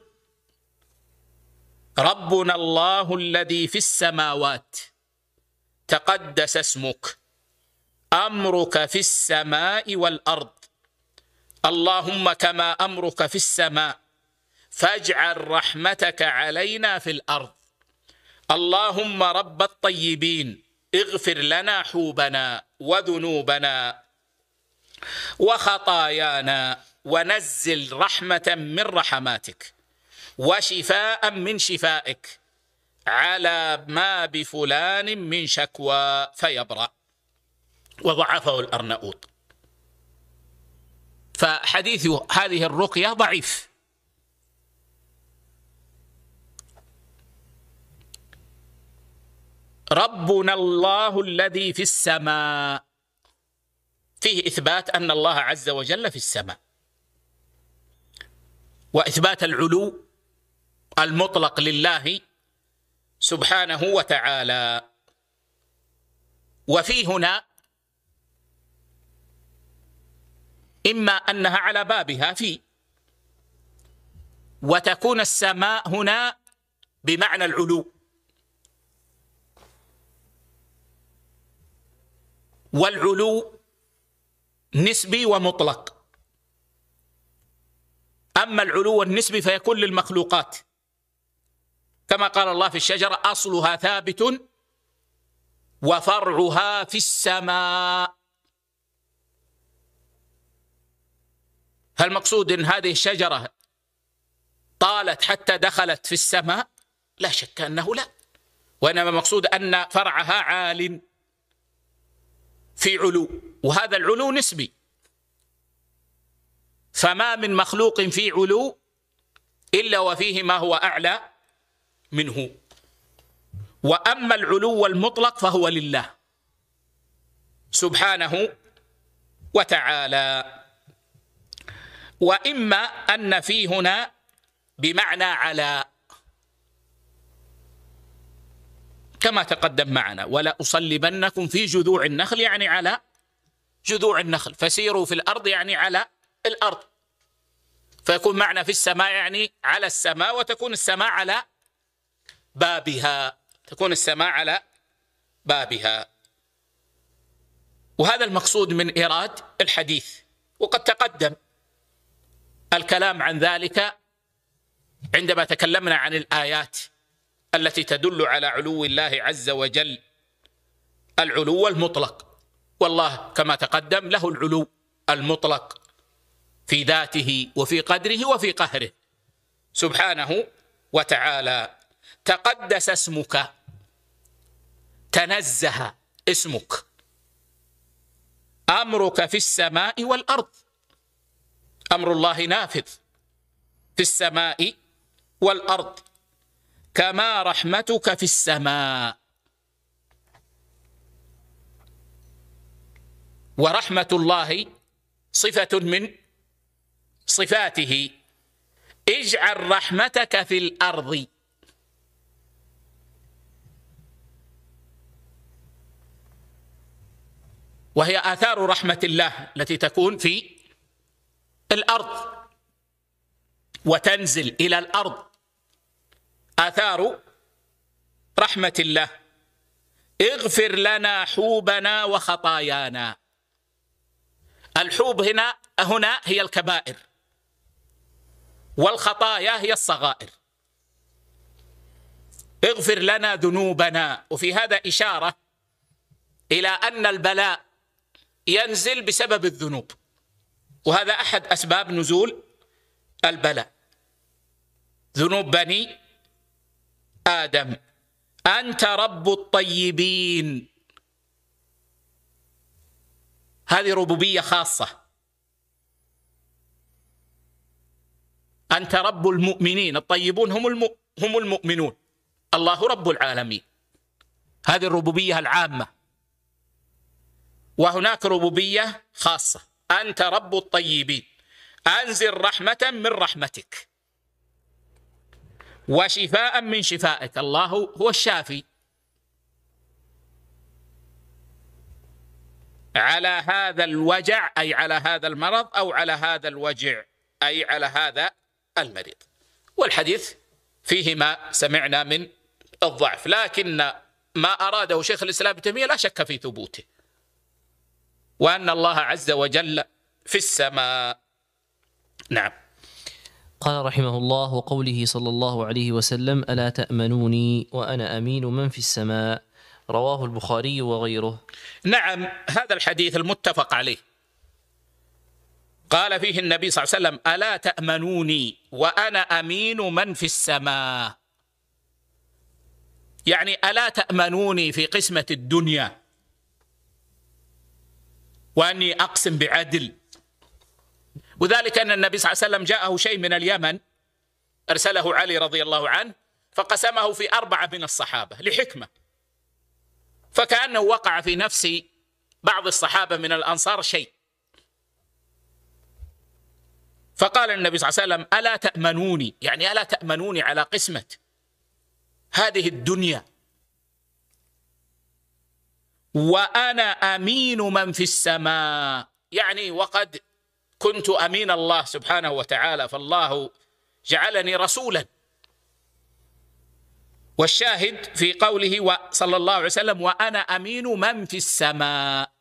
ربنا الله الذي في السماوات تقدس اسمك، أمرك في السماء والأرض، اللهم كما أمرك في السماء فاجعل رحمتك علينا في الأرض، اللهم رب الطيبين اغفر لنا حوبنا وذنوبنا وخطايانا ونزل رحمة من رحماتك وشفاء من شفائك على ما بفلان من شكوى فيبرأ. وضعفه الأرناؤوط. فحديث هذه الرقية ضعيف. ربنا الله الذي في السماء فيه إثبات أن الله عز وجل في السماء، وإثبات العلو المطلق لله سبحانه وتعالى. وفي هنا إما أنها على بابها في، وتكون السماء هنا بمعنى العلو، والعلو نسبي ومطلق. أما العلو النسبي فيكون للمخلوقات، كما قال الله في الشجرة: أصلها ثابت وفرعها في السماء. هل مقصود أن هذه الشجرة طالت حتى دخلت في السماء؟ لا شك أنه لا، وإنما مقصود أن فرعها عال في علو، وهذا العلو نسبي، فما من مخلوق في علو إلا وفيه ما هو أعلى منه. وأما العلو المطلق فهو لله سبحانه وتعالى. وإما أن في هنا بمعنى على، كما تقدم معنا: ولا أصلبنكم في جذوع النخل، يعني على جذوع النخل، فسيروا في الأرض يعني على الأرض، فيكون معنى في السماء يعني على السماء، وتكون السماء على بابها، تكون السماء على بابها. وهذا المقصود من إيراد الحديث، وقد تقدم الكلام عن ذلك عندما تكلمنا عن الآيات التي تدل على علو الله عز وجل، العلو المطلق. والله كما تقدم له العلو المطلق في ذاته وفي قدره وفي قهره، سبحانه وتعالى. تقدس اسمك، تنزه اسمك، أمرك في السماء والأرض، أمر الله نافذ في السماء والأرض، كما رحمتك في السماء. ورحمة الله صفة من صفاته. اجعل رحمتك في الأرض. وهي آثار رحمة الله التي تكون في الأرض وتنزل إلى الأرض، آثار رحمة الله. اغفر لنا حوبنا وخطايانا. الحوب هنا هي الكبائر، والخطايا هي الصغائر. اغفر لنا ذنوبنا. وفي هذا إشارة إلى أن البلاء ينزل بسبب الذنوب، وهذا أحد أسباب نزول البلاء، ذنوب بني آدم. أنت رب الطيبين، هذه ربوبية خاصة. أنت رب المؤمنين، الطيبون هم المؤمنون، الله رب العالمين، هذه الربوبية العامة. وهناك ربوبية خاصة، أنت رب الطيبين، أنزل رحمة من رحمتك وشفاء من شفائك. الله هو الشافي على هذا الوجع، أي على هذا المرض، أو على هذا الوجع أي على هذا المريض. والحديث فيه ما سمعنا من الضعف، لكن ما أراده شيخ الإسلام ابن تيمية لا شك في ثبوته، وأن الله عز وجل في السماء. نعم. قال رحمه الله: وقوله صلى الله عليه وسلم: ألا تأمنوني وأنا أمين من في السماء، رواه البخاري وغيره. نعم، هذا الحديث المتفق عليه قال فيه النبي صلى الله عليه وسلم: ألا تأمنوني وأنا أمين من في السماء. يعني ألا تأمنوني في قسمة الدنيا، وأني أقسم بعدل. وذلك أن النبي صلى الله عليه وسلم جاءه شيء من اليمن، أرسله علي رضي الله عنه، فقسمه في 4 من الصحابة لحكمة، فكأنه وقع في نفس بعض الصحابة من الأنصار شيء، فقال النبي صلى الله عليه وسلم: ألا تأمنوني، يعني ألا تأمنوني على قسمة هذه الدنيا، وأنا أمين من في السماء. يعني وقد كنت أمين الله سبحانه وتعالى، فالله جعلني رسولا. والشاهد في قوله صلى الله عليه وسلم: وأنا أمين من في السماء،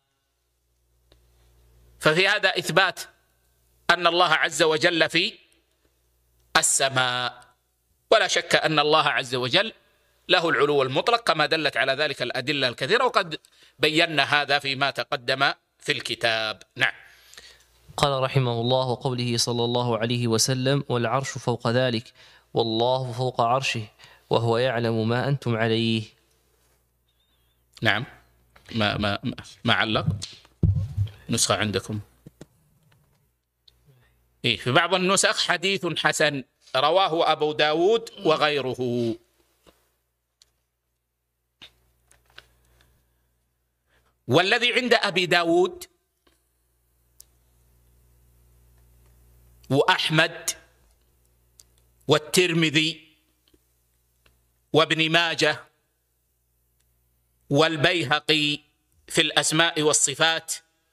ففي هذا إثبات أن الله عز وجل في السماء، ولا شك أن الله عز وجل له العلو المطلق كما دلت على ذلك الأدلة الكثيرة، وقد بينا هذا فيما تقدم في الكتاب. نعم. قال رحمه الله: وقوله صلى الله عليه وسلم: والعرش فوق ذلك والله فوق عرشه وهو يعلم ما أنتم عليه. نعم. ما علق نسخة عندكم؟ في بعض النسخ حديث حسن رواه أبو داود وغيره. والذي عند أبي داود وأحمد والترمذي وابن ماجه والبيهقي في الأسماء والصفات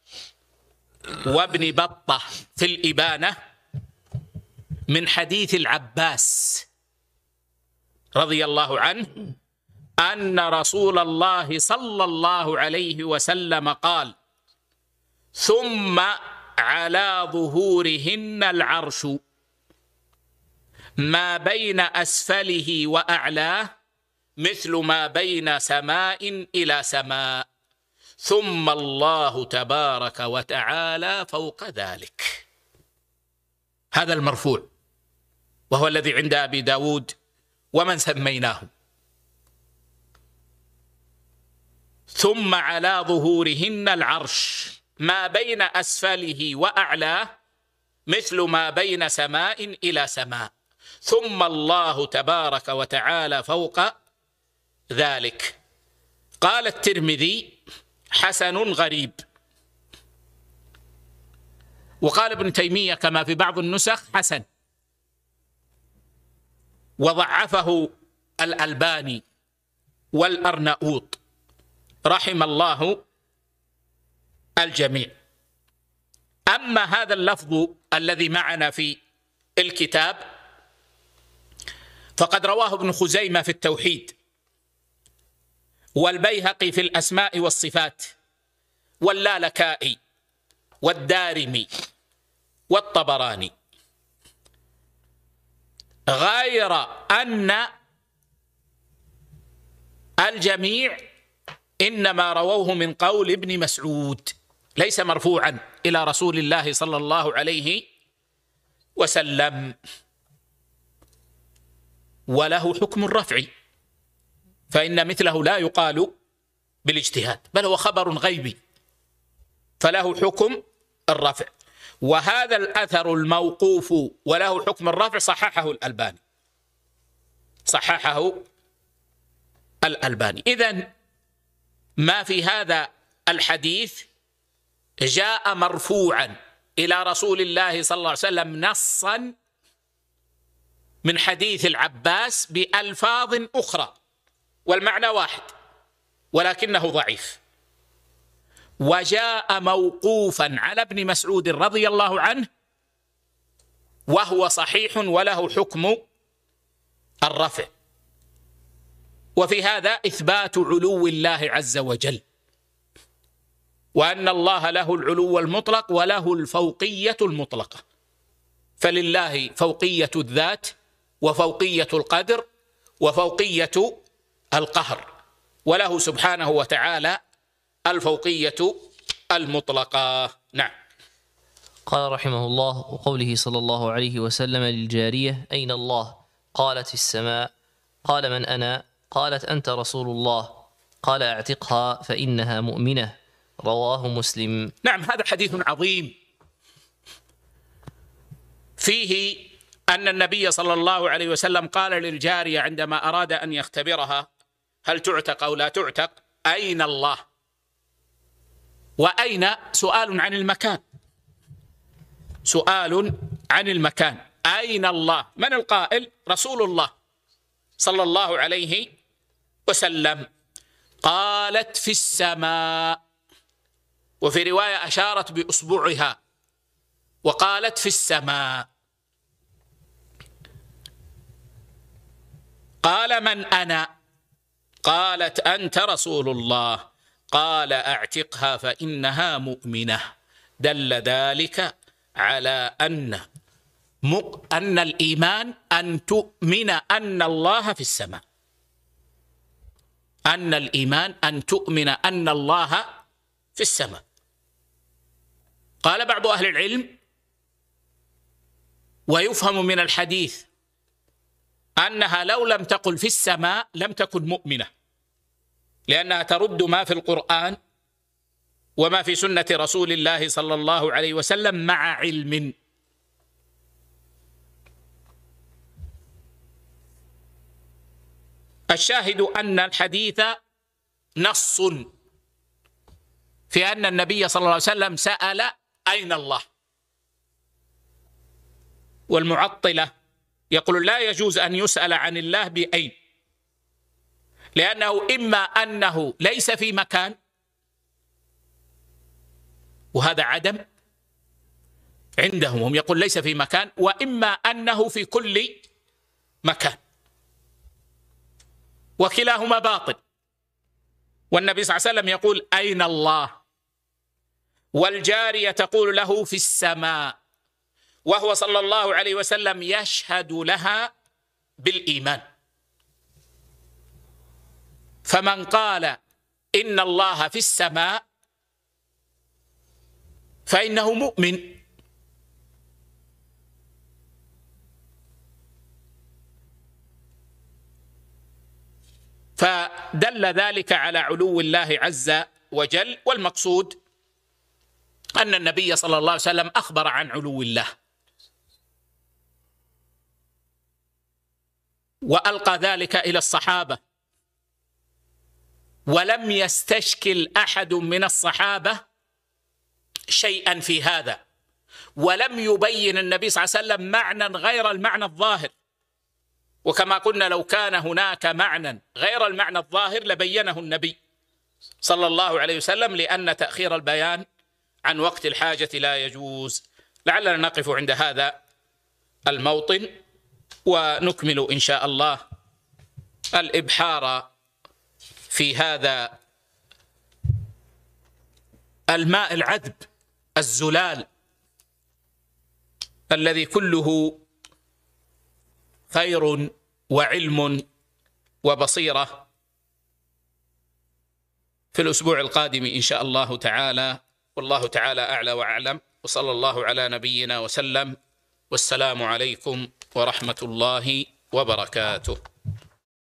وابن بطة في الإبانة من حديث العباس رضي الله عنه أن رسول الله صلى الله عليه وسلم قال: ثم على ظهورهن العرش ما بين أسفله وأعلاه مثل ما بين سماء إلى سماء، ثم الله تبارك وتعالى فوق ذلك. هذا المرفوع. وهو الذي عند أبي داود ومن سميناه. ثم على ظهورهن العرش ما بين أسفله وأعلاه مثل ما بين سماء إلى سماء، ثم الله تبارك وتعالى فوق ذلك. قال الترمذي: حسن غريب. وقال ابن تيمية كما في بعض النسخ: حسن. وضعفه الألباني والأرناؤوط رحم الله الجميع. أما هذا اللفظ الذي معنا في الكتاب فقد رواه ابن خزيمة في التوحيد، والبيهقي في الأسماء والصفات، واللالكائي، والدارمي، والطبراني، غير أن الجميع إنما رووه من قول ابن مسعود، ليس مرفوعا إلى رسول الله صلى الله عليه وسلم، وله حكم الرفع، فإن مثله لا يقال بالاجتهاد، بل هو خبر غيبي فله حكم الرفع. وهذا الأثر الموقوف وله حكم الرفع صححه الألباني، صححه الألباني. إذن ما في هذا الحديث جاء مرفوعا إلى رسول الله صلى الله عليه وسلم نصا من حديث العباس بألفاظ أخرى والمعنى واحد ولكنه ضعيف، وجاء موقوفا على ابن مسعود رضي الله عنه وهو صحيح وله حكم الرفع. وفي هذا إثبات علو الله عز وجل، وأن الله له العلو المطلق وله الفوقية المطلقة، فلله فوقية الذات وفوقية القدر وفوقية القهر، وله سبحانه وتعالى الفوقية المطلقة. نعم. قال رحمه الله: وقوله صلى الله عليه وسلم للجارية: أين الله؟ قالت: في السماء. قال: من أنا؟ قالت: أنت رسول الله. قال: اعتقها فإنها مؤمنة. رواه مسلم. نعم، هذا حديث عظيم فيه أن النبي صلى الله عليه وسلم قال للجارية عندما أراد أن يختبرها هل تعتق أو لا تعتق: أين الله؟ وأين سؤال عن المكان، سؤال عن المكان. أين الله؟ من القائل؟ رسول الله صلى الله عليه وسلم. قالت: في السماء، وفي رواية أشارت بأصبعها وقالت: في السماء. قال: من أنا؟ قالت: أنت رسول الله. قال: اعتقها فإنها مؤمنة. دل ذلك على أن الإيمان أن تؤمن أن الله في السماء، أن الإيمان أن تؤمن أن الله في السماء. قال بعض أهل العلم: ويفهم من الحديث أنها لو لم تقل في السماء لم تكن مؤمنة، لأنها ترد ما في القرآن وما في سنة رسول الله صلى الله عليه وسلم مع علم. الشاهد أن الحديث نص في أن النبي صلى الله عليه وسلم سأل: أين الله؟ والمعطلة يقول لا يجوز أن يسأل عن الله بأين، لأنه إما أنه ليس في مكان وهذا عدم عندهم، هم يقول ليس في مكان، وإما أنه في كل مكان، وكلاهما باطل. والنبي صلى الله عليه وسلم يقول: أين الله؟ والجارية تقول له: في السماء، وهو صلى الله عليه وسلم يشهد لها بالإيمان. فمن قال إن الله في السماء فإنه مؤمن، فدل ذلك على علو الله عز وجل. والمقصود أن النبي صلى الله عليه وسلم أخبر عن علو الله، وألقى ذلك إلى الصحابة، ولم يستشكل أحد من الصحابة شيئا في هذا، ولم يبين النبي صلى الله عليه وسلم معنى غير المعنى الظاهر. وكما قلنا لو كان هناك معنى غير المعنى الظاهر لبينه النبي صلى الله عليه وسلم، لأن تأخير البيان عن وقت الحاجة لا يجوز. لعلنا نقف عند هذا الموطن ونكمل إن شاء الله الإبحار في هذا الماء العذب الزلال الذي كله خير وعلم وبصيرة في الأسبوع القادم إن شاء الله تعالى. والله تعالى أعلى وأعلم، وصلى الله على نبينا وسلم، والسلام عليكم ورحمة الله وبركاته.